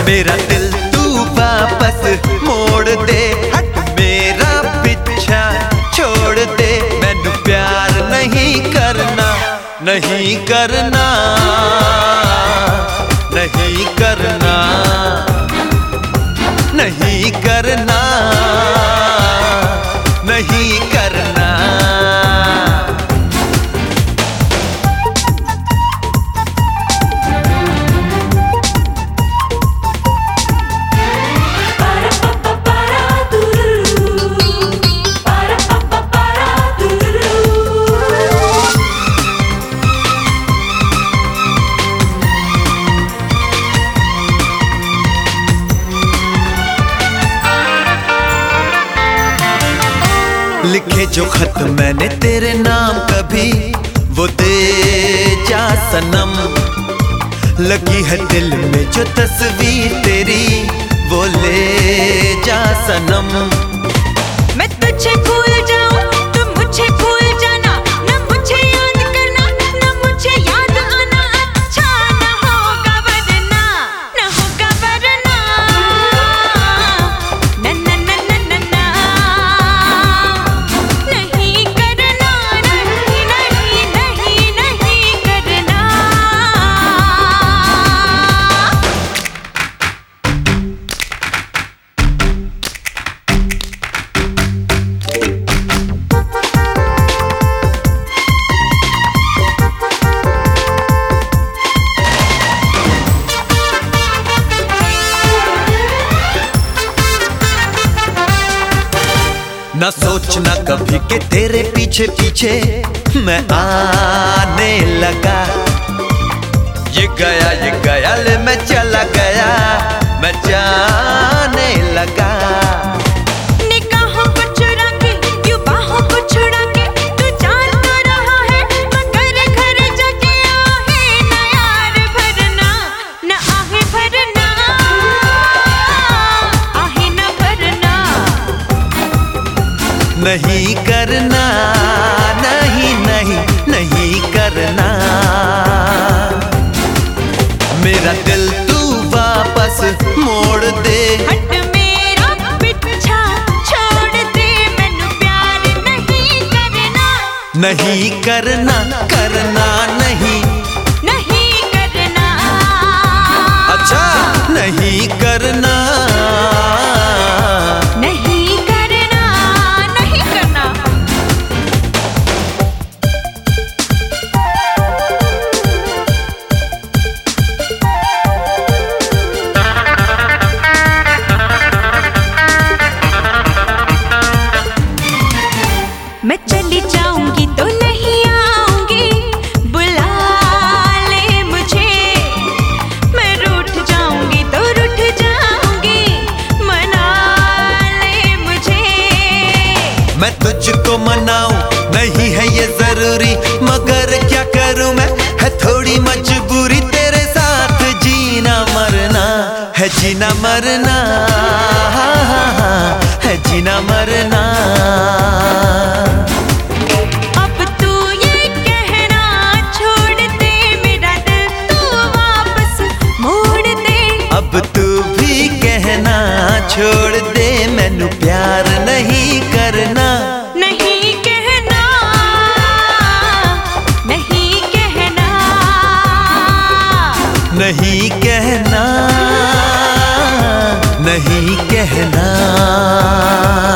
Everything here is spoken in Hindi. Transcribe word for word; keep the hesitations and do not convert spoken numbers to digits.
मेरा दिल तू वापस मोड़ दे, हट मेरा पीछा छोड़ दे। मैनू प्यार नहीं करना, नहीं करना, नहीं करना, नहीं करना, नहीं करना। लिखे जो खत मैंने तेरे नाम कभी वो दे जा सनम। लगी है दिल में जो तस्वीर तेरी वो ले जा सनम। मैं तुझे भूल जाऊं तुम मुझे भूल जाना, न मुझे याद करना न मुझे याद आना। अच्छा न होगा वरना, न होगा वरना, न न न न न न। नहीं करना, नहीं नहीं नहीं नहीं करना। ना सोचना कभी के तेरे पीछे पीछे मैं आने लगा। ये गया ये गया ले मैं चला गया, मैं जाने लगा। निगाहों को चुरा के यूं बाहों को छुड़ा के तू जान तो रहा है, मगर घर जाके आहे न यार भरना, न आहे भरना, आहे न भरना। नहीं करना, नहीं नहीं नहीं करना। मेरा दिल तू वापस मोड़ दे, हट मेरा पीछा छोड़ दे। मैनू प्यार नहीं करना, नहीं करना, करना नहीं, नहीं करना। अच्छा नहीं करना, नहीं करना, नहीं करना। मैं चली जाऊंगी तो नहीं आऊंगी, बुला ले मुझे। मैं रूठ जाऊंगी तो रूठ जाऊंगी, मना ले मुझे। मैं तुझको मनाऊं नहीं है ये जरूरी, मगर क्या करूं मैं है थोड़ी मजबूरी। तेरे साथ जीना मरना है, जीना मरना है, जीना मरना। अब तू ये कहना छोड़ दे, मेरा दिल तू वापस मोड़ दे। अब तू भी कहना छोड़ दे, मैनू प्यार नहीं करना। नहीं कहना, नहीं कहना, नहीं कहना, नहीं कहना।